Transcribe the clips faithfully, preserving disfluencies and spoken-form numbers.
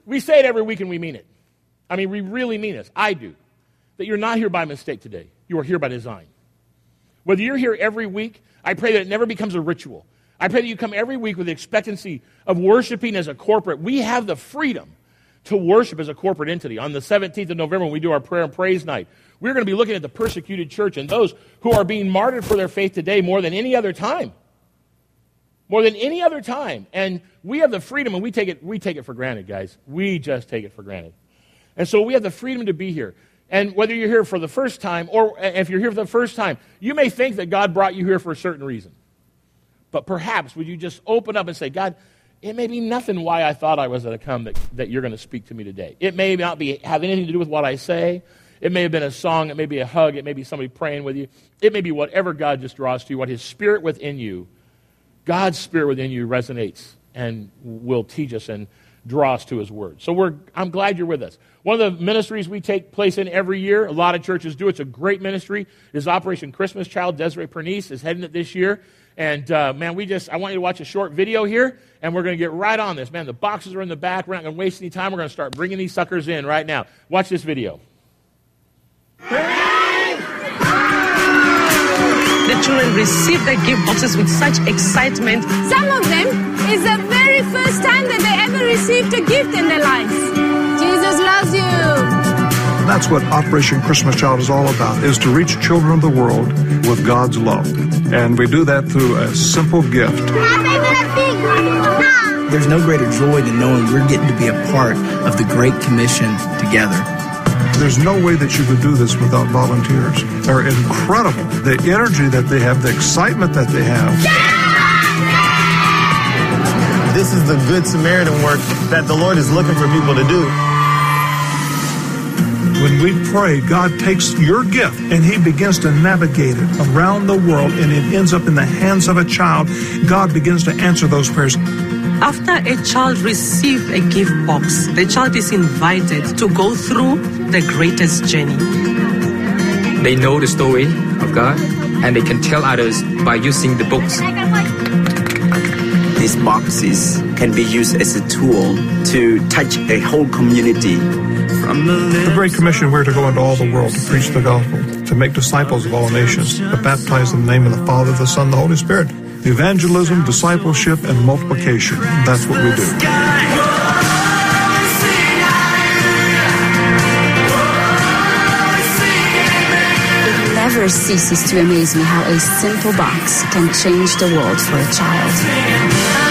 we say it every week and we mean it. I mean, we really mean this. I do. That you're not here by mistake today. You are here by design. Whether you're here every week, I pray that it never becomes a ritual. I pray that you come every week with the expectancy of worshiping as a corporate. We have the freedom to worship as a corporate entity. On the seventeenth of November, when we do our prayer and praise night, we're going to be looking at the persecuted church and those who are being martyred for their faith today more than any other time. More than any other time. And we have the freedom, and we take it, we take it for granted, guys. We just take it for granted. And so we have the freedom to be here. And whether you're here for the first time, or if you're here for the first time, you may think that God brought you here for a certain reason. But perhaps, would you just open up and say, God, it may be nothing why I thought I was going to come that, that you're going to speak to me today. It may not be have anything to do with what I say. It may have been a song. It may be a hug. It may be somebody praying with you. It may be whatever God just draws to you, what His Spirit within you, God's Spirit within you resonates and will teach us and draw us to His Word. So we're, I'm glad you're with us. One of the ministries we take place in every year, a lot of churches do, it's a great ministry, is Operation Christmas Child. Desiree Pernice is heading it this year. And, uh, man, we just, I want you to watch a short video here, and we're going to get right on this. Man, the boxes are in the back. We're not going to waste any time. We're going to start bringing these suckers in right now. Watch this video. The children receive their gift boxes with such excitement. Some of them is the very first time that they ever received a gift in their lives. Jesus loves you. That's what Operation Christmas Child is all about, is to reach children of the world with God's love. And we do that through a simple gift. There's no greater joy than knowing we're getting to be a part of the Great Commission together. There's no way that you could do this without volunteers. They're incredible. The energy that they have, the excitement that they have. This is the Good Samaritan work that the Lord is looking for people to do. When we pray, God takes your gift and He begins to navigate it around the world, and it ends up in the hands of a child. God begins to answer those prayers. After a child receives a gift box, the child is invited to go through the greatest journey. They know the story of God, and they can tell others by using the books. These boxes can be used as a tool to touch a whole community. The Great Commission, we're to go into all the world to preach the gospel, to make disciples of all nations, to baptize in the name of the Father, the Son, and the Holy Spirit. Evangelism, discipleship, and multiplication. That's what we do. It never ceases to amaze me how a simple box can change the world for a child.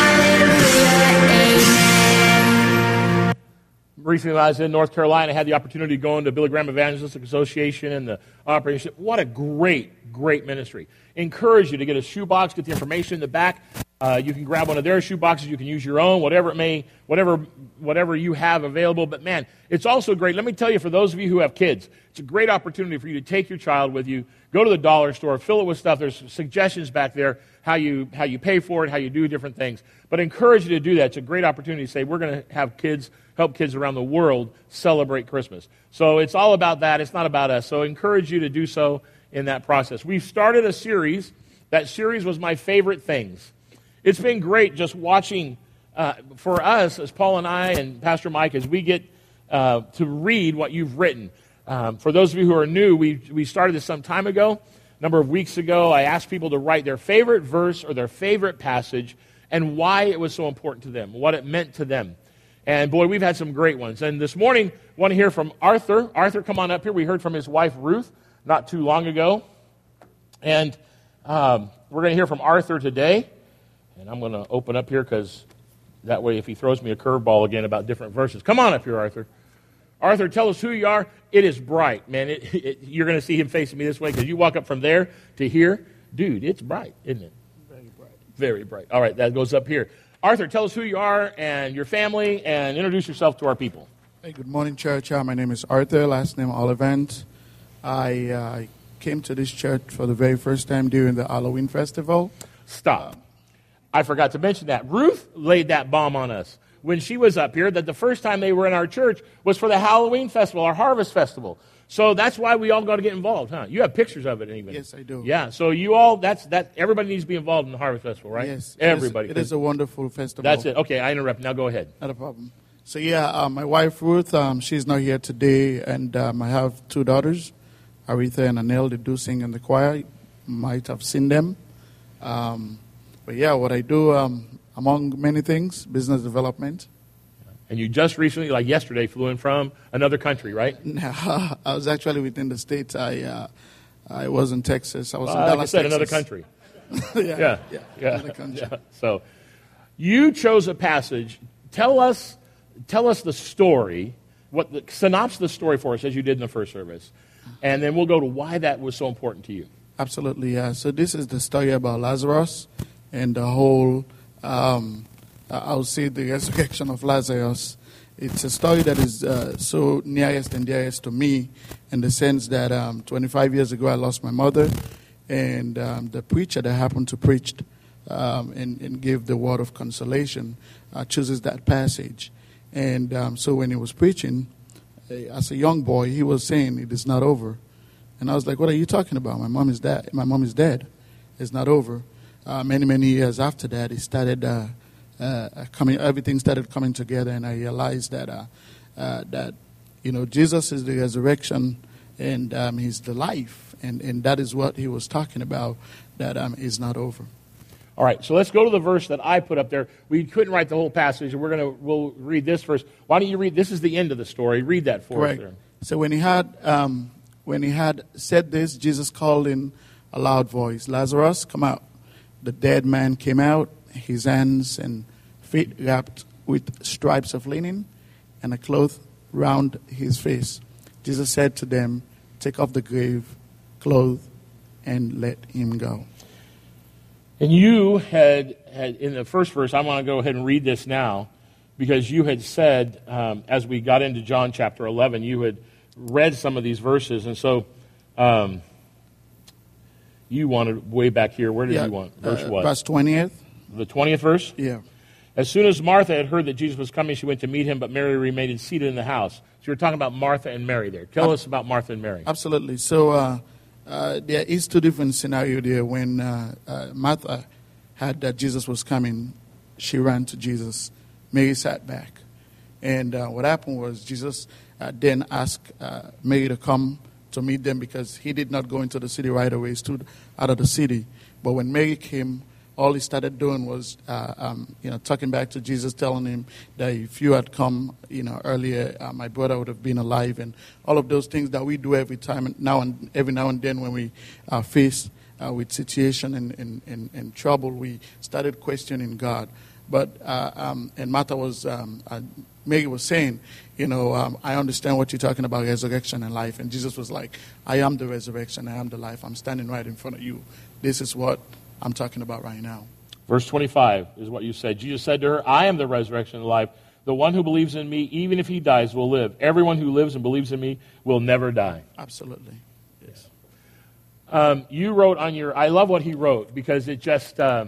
Recently, when I was in North Carolina, I had the opportunity to go into Billy Graham Evangelistic Association and the operation. What a great, great ministry. Encourage you to get a shoebox, get the information in the back. Uh, you can grab one of their shoe boxes. You can use your own, whatever it may, whatever, whatever you have available. But man, it's also great. Let me tell you, for those of you who have kids, it's a great opportunity for you to take your child with you, go to the dollar store, fill it with stuff. There's suggestions back there, how you how you pay for it, how you do different things. But I encourage you to do that. It's a great opportunity to say, we're going to have kids, help kids around the world celebrate Christmas. So it's all about that. It's not about us. So I encourage you to do so in that process. We've started a series. That series was My Favorite Things. It's been great just watching, uh, for us, as Paul and I and Pastor Mike, as we get uh, to read what you've written. Um, for those of you who are new, we, we started this some time ago. A number of weeks ago, I asked people to write their favorite verse or their favorite passage and why it was so important to them, what it meant to them. And boy, we've had some great ones. And this morning, I want to hear from Arthur. Arthur, come on up here. We heard from his wife, Ruth, not too long ago. And um, we're going to hear from Arthur today. And I'm going to open up here because that way if he throws me a curveball again about different verses. Come on up here, Arthur. Arthur, tell us who you are. It is bright, man. It, it, you're going to see him facing me this way because you walk up from there to here. Dude, it's bright, isn't it? Very bright. Very bright. All right, that goes up here. Arthur, tell us who you are and your family and introduce yourself to our people. Hey, good morning, church. Uh, my name is Arthur, last name Oliphant. I uh, came to this church for the very first time during the Halloween festival. Stop. I forgot to mention that. Ruth laid that bomb on us when she was up here, that the first time they were in our church was for the Halloween festival, our harvest festival. So that's why we all got to get involved, huh? You have pictures of it even. Yes, I do. Yeah, so you all, that's, that. Everybody needs to be involved in the harvest festival, right? Yes. Everybody. It is, it is a wonderful festival. That's it. Okay, I interrupt. Now go ahead. Not a problem. So yeah, uh, my wife Ruth, um, she's not here today, and um, I have two daughters, Aretha and Anel. They do sing in the choir. You might have seen them. Um, but yeah, what I do, um, among many things, business development. And you just recently, like yesterday, flew in from another country, right? I was actually within the States. I uh, I was in Texas. I was uh, in Dallas, like I said, Texas. another country. yeah, yeah, yeah, yeah, another country. yeah. So you chose a passage. Tell us, tell us the story. What the, synopsis the story for us as you did in the first service, and then we'll go to why that was so important to you. Absolutely, yeah. So this is the story about Lazarus and the whole. Um, I'll say the resurrection of Lazarus. It's a story that is uh, so nearest and dearest to me in the sense that um, twenty-five years ago I lost my mother, and um, the preacher that happened to preach um, and, and give the word of consolation uh, chooses that passage. And um, so when he was preaching, uh, as a young boy, he was saying, "It is not over." And I was like, "What are you talking about? My mom is dead. My mom is dead. It's not over." Uh, many, many years after that, he started... Uh, Uh, coming, everything started coming together, and I realized that uh, uh, that you know Jesus is the resurrection, and um, He's the life, and, and that is what he was talking about. That um, is not over. All right, so let's go to the verse that I put up there. We couldn't write the whole passage, and we're gonna we'll read this verse. Why don't you read? This is the end of the story. Read that for Correct. us there. So when he had um, when he had said this, Jesus called in a loud voice, "Lazarus, come out." The dead man came out, his hands and feet wrapped with stripes of linen, and a cloth round his face. Jesus said to them, "Take off the grave clothes and let him go." And you had, had in the first verse, I want to go ahead and read this now, because you had said, um, as we got into John chapter eleven, you had read some of these verses, and so um, you wanted way back here. Where did yeah, you want? Verse uh, what? Verse twentieth. The twentieth verse? Yeah. As soon as Martha had heard that Jesus was coming, she went to meet him, but Mary remained seated in the house. So you're talking about Martha and Mary there. Tell uh, us about Martha and Mary. Absolutely. So uh, uh, there is two different scenarios there. When uh, uh, Martha heard that Jesus was coming, she ran to Jesus. Mary sat back. And uh, what happened was Jesus uh, then asked uh, Mary to come to meet them, because he did not go into the city right away. He stood out of the city. But when Mary came, all he started doing was, uh, um, you know, talking back to Jesus, telling him that if you had come, you know, earlier, uh, my brother would have been alive, and all of those things that we do every time, and now and every now and then when we are faced uh, with situation and, and, and, and trouble, we started questioning God. But uh, um, and Martha was, um, uh, Mary was saying, you know, um, I understand what you're talking about, resurrection and life. And Jesus was like, I am the resurrection, I am the life. I'm standing right in front of you. This is what I'm talking about right now. Verse twenty-five is what you said. Jesus said to her, I am the resurrection and life. The one who believes in me, even if he dies, will live. Everyone who lives and believes in me will never die. Absolutely. Yes. Um, you wrote on your, I love what he wrote, because it just, uh,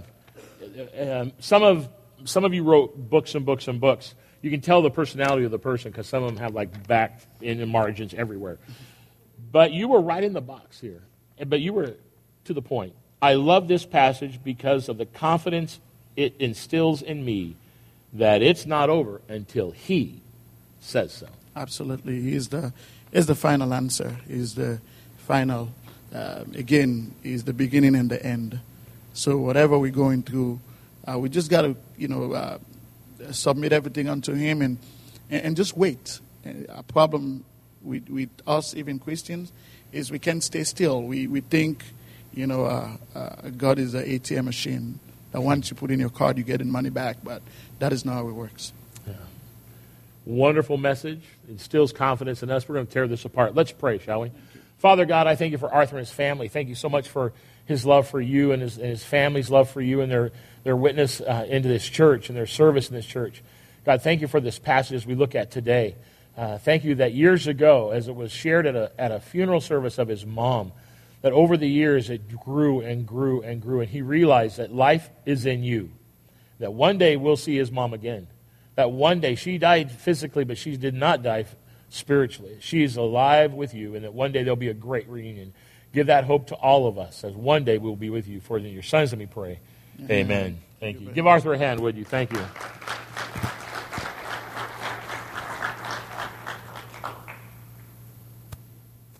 um, some of some of you wrote books and books and books. You can tell the personality of the person, because some of them have like back in the margins everywhere. But you were right in the box here. But you were to the point. I love this passage because of the confidence it instills in me that it's not over until he says so. Absolutely. He's the, he's the final answer. He's the final, uh, again, he's the beginning and the end. So whatever we're going through, uh, we just got to, you know, uh, submit everything unto him and, and just wait. A problem with, with us, even Christians, is we can't stay still. We, we think... You know, uh, uh, God is an A T M machine that once you put in your card, you get in money back. But that is not how it works. Yeah. Wonderful message. It instills confidence in us. We're going to tear this apart. Let's pray, shall we? Father God, I thank you for Arthur and his family. Thank you so much for his love for you and his, and his family's love for you and their, their witness uh, into this church and their service in this church. God, thank you for this passage as we look at today. Uh, thank you that years ago, as it was shared at a, at a funeral service of his mom, that over the years it grew and grew and grew, and he realized that life is in you, that one day we'll see his mom again, that one day she died physically, but she did not die spiritually. She's alive with you, and that one day there'll be a great reunion. Give that hope to all of us, as one day we'll be with you. For in your sons, let me pray. Amen. Amen. Thank you. Give Arthur a hand, would you? Thank you.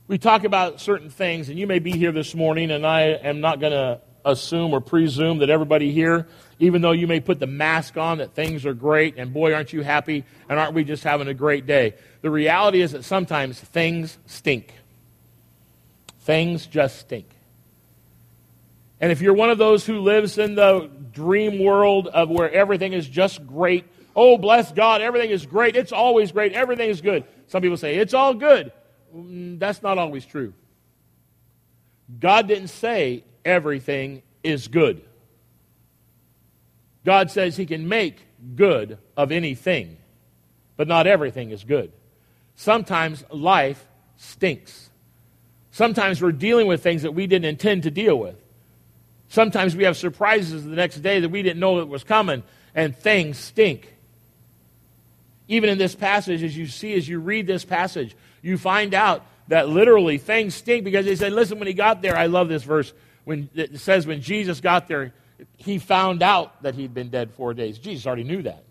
We talk about certain things, and you may be here this morning, and I am not going to assume or presume that everybody here, even though you may put the mask on that things are great, and boy, aren't you happy, and aren't we just having a great day? The reality is that sometimes things stink. Things just stink. And if you're one of those who lives in the dream world of where everything is just great, oh, bless God, everything is great, it's always great, everything is good. Some people say, it's all good. That's not always true. God didn't say everything is good. God says he can make good of anything, but not everything is good. Sometimes life stinks. Sometimes we're dealing with things that we didn't intend to deal with. Sometimes we have surprises the next day that we didn't know that was coming, and things stink. Even in this passage, as you see, as you read this passage, you find out that literally things stink because they said, listen, when he got there, I love this verse, when it says when Jesus got there, he found out that he'd been dead four days. Jesus already knew that.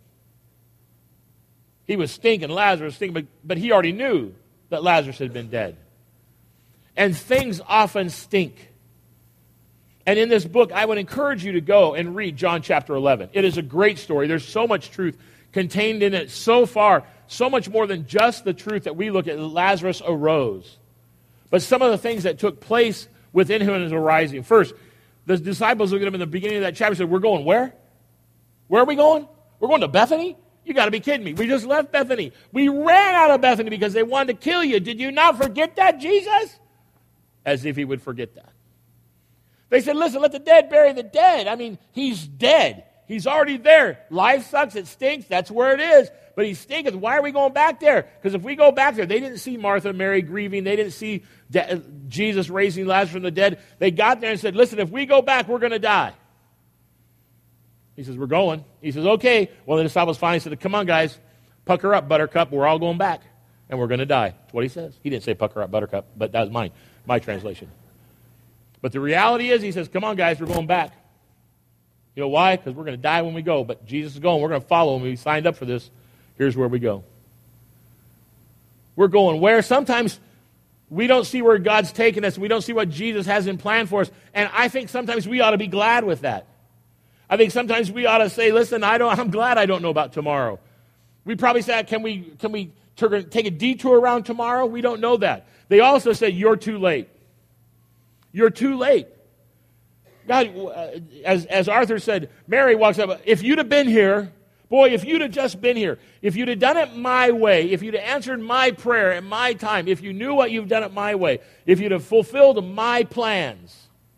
He was stinking, Lazarus was stinking, but, but he already knew that Lazarus had been dead. And things often stink. And in this book, I would encourage you to go and read John chapter eleven. It is a great story. There's so much truth contained in it so far, so much more than just the truth that we look at. Lazarus arose. But some of the things that took place within him in his arising. First, the disciples looked at him in the beginning of that chapter and said, we're going where? Where are we going? We're going to Bethany? You got to be kidding me. We just left Bethany. We ran out of Bethany because they wanted to kill you. Did you not forget that, Jesus? As if he would forget that. They said, listen, let the dead bury the dead. I mean, he's dead. He's already there. Life sucks. It stinks. That's where it is. But he stinketh. Why are we going back there? Because if we go back there, they didn't see Martha and Mary grieving. They didn't see de- Jesus raising Lazarus from the dead. They got there and said, listen, if we go back, we're going to die. He says, we're going. He says, okay. Well, the disciples finally said, come on, guys. Pucker up, buttercup. We're all going back. And we're going to die. That's what he says. He didn't say pucker up, buttercup, but that was mine, my translation. But the reality is, he says, come on, guys, we're going back. You know why? Because we're going to die when we go. But Jesus is going. We're going to follow him. We signed up for this. Here's where we go. We're going where? Sometimes we don't see where God's taking us. We don't see what Jesus has in plan for us. And I think sometimes we ought to be glad with that. I think sometimes we ought to say, listen, I don't, I'm glad I don't know about tomorrow. We probably said, can we, can we take a detour around tomorrow? We don't know that. They also said, you're too late. You're too late. God, as, as Arthur said, Mary walks up, if you'd have been here, boy, if you'd have just been here, if you'd have done it my way, if you'd have answered my prayer at my time, if you knew what you've done it my way, if you'd have fulfilled my plans.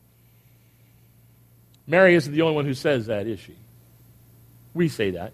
Mary isn't the only one who says that, is she? We say that.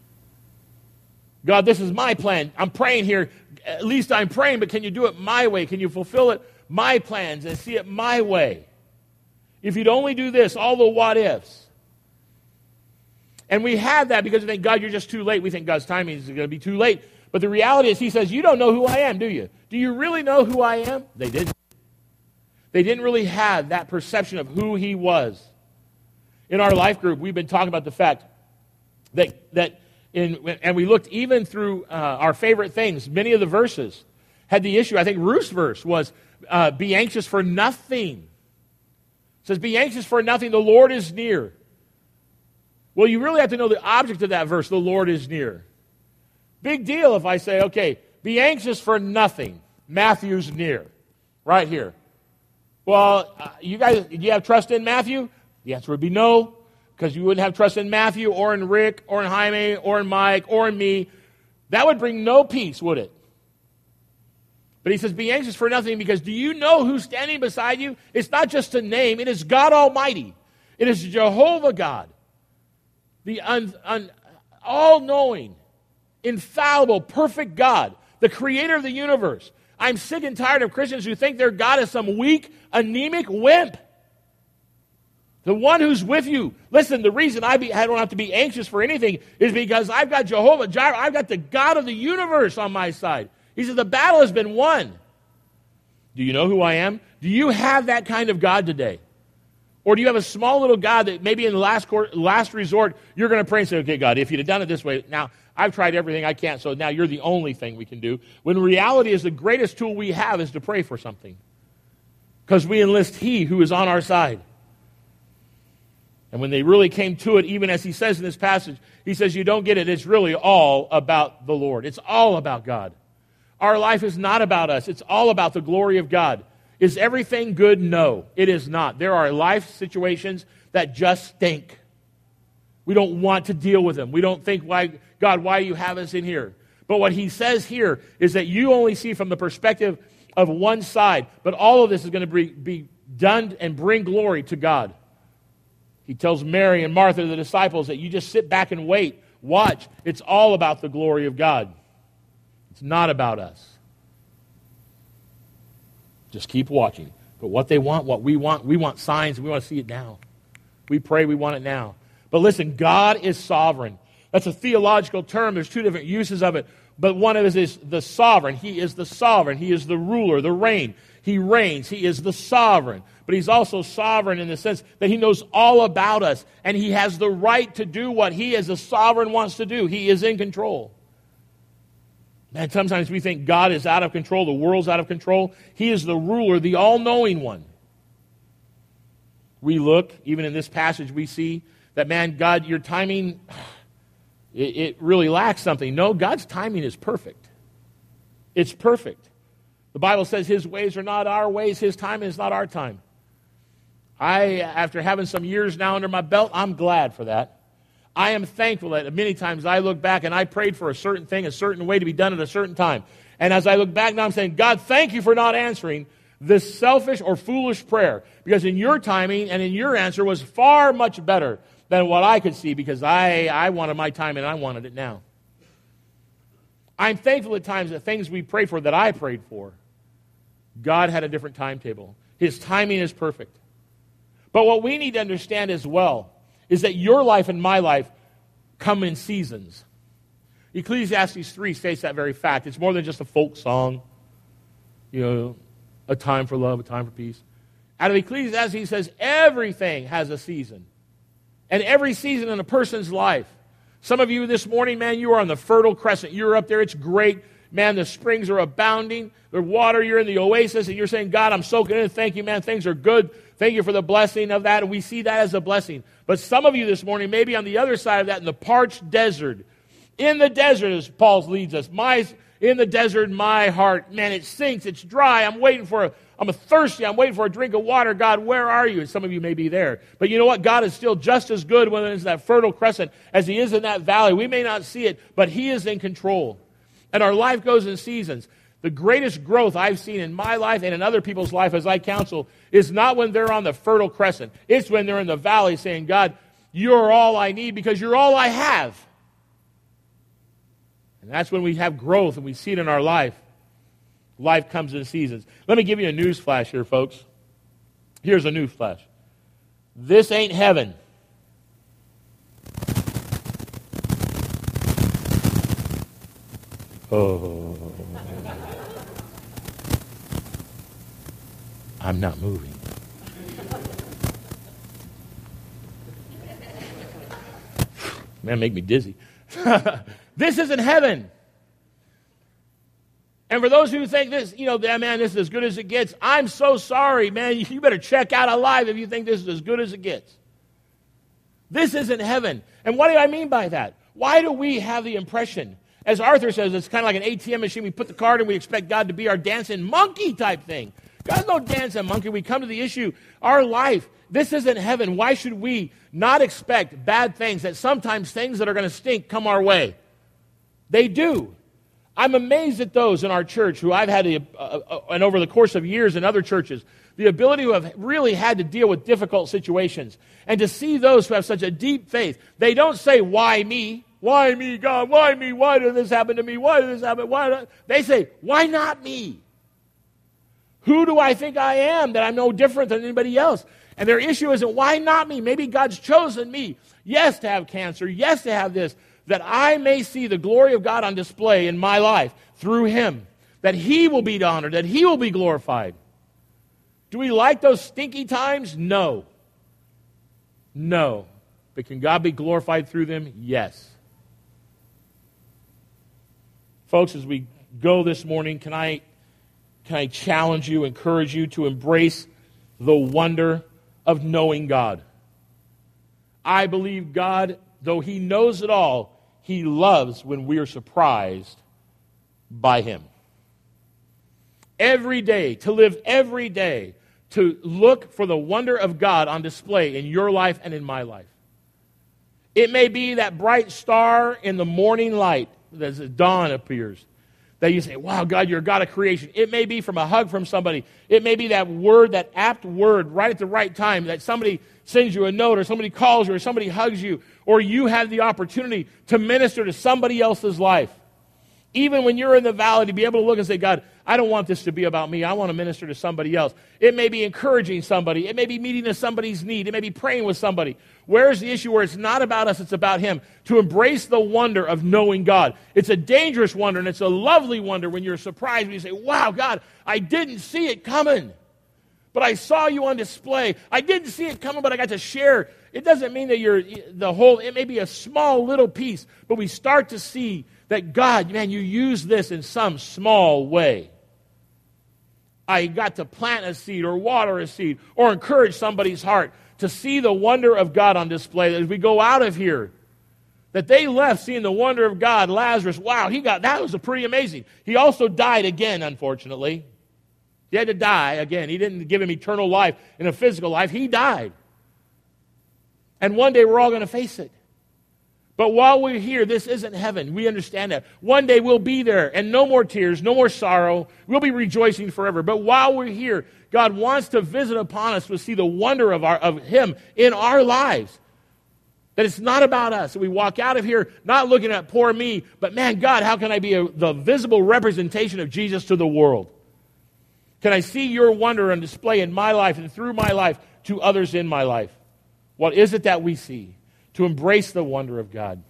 God, this is my plan. I'm praying here. At least I'm praying, but can you do it my way? Can you fulfill it my plans and see it my way? If you'd only do this, all the what ifs. And we have that because we think, God, you're just too late. We think God's timing is going to be too late. But the reality is he says, you don't know who I am, do you? Do you really know who I am? They didn't. They didn't really have that perception of who he was. In our life group, we've been talking about the fact that, that in, and we looked even through uh, our favorite things, many of the verses had the issue. I think Ruth's verse was, uh, be anxious for nothing. It says, be anxious for nothing, the Lord is near. Well, you really have to know the object of that verse, the Lord is near. Big deal if I say, okay, be anxious for nothing, Matthew's near, right here. Well, uh, you guys, do you have trust in Matthew? The answer would be no, because you wouldn't have trust in Matthew or in Rick or in Jaime or in Mike or in me. That would bring no peace, would it? But he says, be anxious for nothing, because do you know who's standing beside you? It's not just a name. It is God Almighty. It is Jehovah God, the un, un, all-knowing, infallible, perfect God, the creator of the universe. I'm sick and tired of Christians who think their God is some weak, anemic wimp. The one who's with you. Listen, the reason I, be, I don't have to be anxious for anything is because I've got Jehovah Jireh. I've got the God of the universe on my side. He says, the battle has been won. Do you know who I am? Do you have that kind of God today? Or do you have a small little God that maybe in the last court, last resort, you're going to pray and say, okay, God, if you'd have done it this way. Now, I've tried everything I can, so now you're the only thing we can do. When reality is the greatest tool we have is to pray for something. Because we enlist He who is on our side. And when they really came to it, even as he says in this passage, he says, you don't get it. It's really all about the Lord. It's all about God. Our life is not about us. It's all about the glory of God. Is everything good? No, it is not. There are life situations that just stink. We don't want to deal with them. We don't think, why, God, why do you have us in here? But what he says here is that you only see from the perspective of one side, but all of this is going to be, be done and bring glory to God. He tells Mary and Martha, the disciples, that you just sit back and wait. Watch. It's all about the glory of God. It's not about us. Just keep watching. But what they want, what we want, we want signs, we want to see it now. We pray, we want it now. But listen, God is sovereign. That's a theological term. There's two different uses of it. But one of it is the sovereign. He is the sovereign. He is the ruler, the reign. He reigns. He is the sovereign. But he's also sovereign in the sense that he knows all about us. And he has the right to do what he as a sovereign wants to do. He is in control. And sometimes we think God is out of control. The world's out of control. He is the ruler, the all-knowing one. We look, even in this passage, we see that, man, God, your timing, it, it really lacks something. No, God's timing is perfect. It's perfect. The Bible says his ways are not our ways. His time is not our time. I, after having some years now under my belt, I'm glad for that. I am thankful that many times I look back and I prayed for a certain thing, a certain way to be done at a certain time. And as I look back now, I'm saying, God, thank you for not answering this selfish or foolish prayer. Because in your timing and in your answer was far much better than what I could see, because I, I wanted my time and I wanted it now. I'm thankful at times that things we prayed for that I prayed for, God had a different timetable. His timing is perfect. But what we need to understand as well is that your life and my life come in seasons. Ecclesiastes three states that very fact. It's more than just a folk song, you know, a time for love, a time for peace. Out of Ecclesiastes, he says everything has a season. And every season in a person's life. Some of you this morning, man, you are on the Fertile Crescent. You're up there. It's great. Man, the springs are abounding. The water, you're in the oasis, and you're saying, God, I'm soaking in. Thank you, man. Things are good. Thank you for the blessing of that. And we see that as a blessing. But some of you this morning, maybe on the other side of that, in the parched desert. In the desert, as Paul leads us. My, in the desert, my heart, man, it sinks. It's dry. I'm waiting for a, I'm thirsty. I'm waiting for a drink of water. God, where are you? And some of you may be there. But you know what? God is still just as good when it's that Fertile Crescent as he is in that valley. We may not see it, but he is in control. And our life goes in seasons. The greatest growth I've seen in my life and in other people's life as I counsel is not when they're on the Fertile Crescent. It's when they're in the valley saying, God, you're all I need because you're all I have. And that's when we have growth and we see it in our life. Life comes in seasons. Let me give you a news flash here, folks. Here's a news flash. This ain't heaven. Oh. I'm not moving. Man, make me dizzy. This isn't heaven. And for those who think this, you know, man, this is as good as it gets, I'm so sorry, man. You better check out alive if you think this is as good as it gets. This isn't heaven. And what do I mean by that? Why do we have the impression, as Arthur says, it's kind of like an A T M machine. We put the card in, we expect God to be our dancing monkey type thing. God's no dancing monkey. We come to the issue, our life, this isn't heaven. Why should we not expect bad things, that sometimes things that are going to stink come our way? They do. I'm amazed at those in our church who I've had, to, uh, uh, and over the course of years in other churches, the ability to have really had to deal with difficult situations. And to see those who have such a deep faith, they don't say, why me? Why me, God? Why me? Why did this happen to me? Why did this happen? Why not? They say, why not me? Who do I think I am that I'm no different than anybody else? And their issue isn't, why not me? Maybe God's chosen me, yes, to have cancer, yes, to have this, that I may see the glory of God on display in my life through him, that he will be honored, that he will be glorified. Do we like those stinky times? No. No. But can God be glorified through them? Yes. Folks, as we go this morning, can I, can I challenge you, encourage you to embrace the wonder of knowing God? I believe God, though He knows it all, He loves when we are surprised by Him. Every day, to live every day, to look for the wonder of God on display in your life and in my life. It may be that bright star in the morning light as the dawn appears, that you say, wow, God, you're a God of creation. It may be from a hug from somebody. It may be that word, that apt word, right at the right time, that somebody sends you a note or somebody calls you or somebody hugs you, or you have the opportunity to minister to somebody else's life. Even when you're in the valley, to be able to look and say, God, I don't want this to be about me. I want to minister to somebody else. It may be encouraging somebody. It may be meeting to somebody's need. It may be praying with somebody. Where's the issue where it's not about us, it's about Him? To embrace the wonder of knowing God. It's a dangerous wonder, and it's a lovely wonder when you're surprised when you say, wow, God, I didn't see it coming, but I saw you on display. I didn't see it coming, but I got to share. It doesn't mean that you're the whole, it may be a small little piece, but we start to see that God, man, you use this in some small way. I got to plant a seed or water a seed or encourage somebody's heart to see the wonder of God on display as we go out of here. That they left seeing the wonder of God. Lazarus, wow, he got that was a pretty amazing. He also died again, unfortunately. He had to die again. He didn't give him eternal life in a physical life. He died. And one day we're all going to face it. But while we're here, this isn't heaven. We understand that. One day we'll be there, and no more tears, no more sorrow. We'll be rejoicing forever. But while we're here, God wants to visit upon us to see the wonder of, our, of Him in our lives. That it's not about us. That we walk out of here not looking at poor me, but man, God, how can I be a, the visible representation of Jesus to the world? Can I see your wonder on display in my life and through my life to others in my life? What is it that we see? To embrace the wonder of God.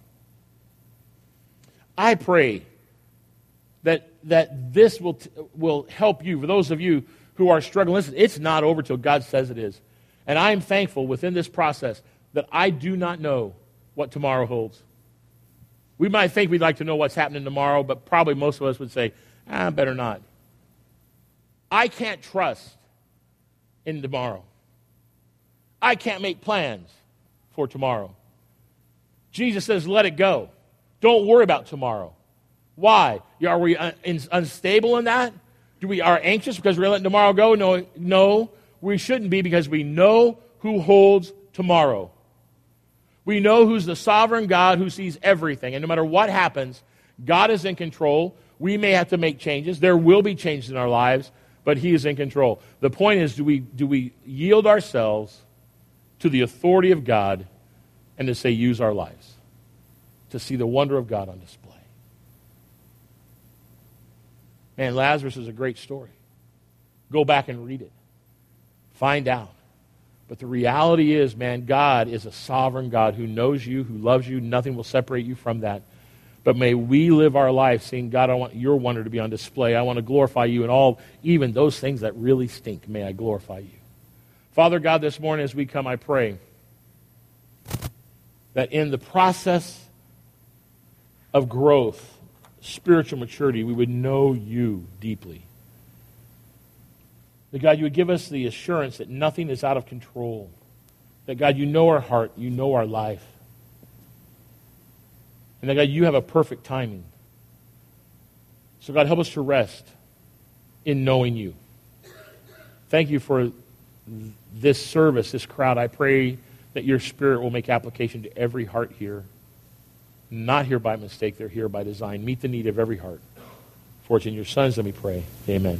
I pray that, that this will, t- will help you, for those of you who are struggling. Listen, it's not over till God says it is. And I am thankful within this process that I do not know what tomorrow holds. We might think we'd like to know what's happening tomorrow, but probably most of us would say, ah, better not. I can't trust in tomorrow. I can't make plans for tomorrow. Jesus says, let it go. Don't worry about tomorrow. Why? Are we un- unstable in that? Do we are anxious because we're letting tomorrow go? No, no, we shouldn't be, because we know who holds tomorrow. We know who's the sovereign God who sees everything. And no matter what happens, God is in control. We may have to make changes. There will be changes in our lives, but He is in control. The point is, do we, do we yield ourselves to the authority of God and to say, use our lives to see the wonder of God on display? Man, Lazarus is a great story. Go back and read it. Find out. But the reality is, man, God is a sovereign God who knows you, who loves you. Nothing will separate you from that. But may we live our life saying, God, I want your wonder to be on display. I want to glorify you in all, even those things that really stink. May I glorify you. Father God, this morning as we come, I pray that in the process of growth, spiritual maturity, we would know you deeply. That God, you would give us the assurance that nothing is out of control. That God, you know our heart, you know our life. And that God, you have a perfect timing. So God, help us to rest in knowing you. Thank you for this service, this crowd. I pray that your Spirit will make application to every heart here. Not here by mistake, they're here by design. Meet the need of every heart. For it's in your Son's that we pray. Amen.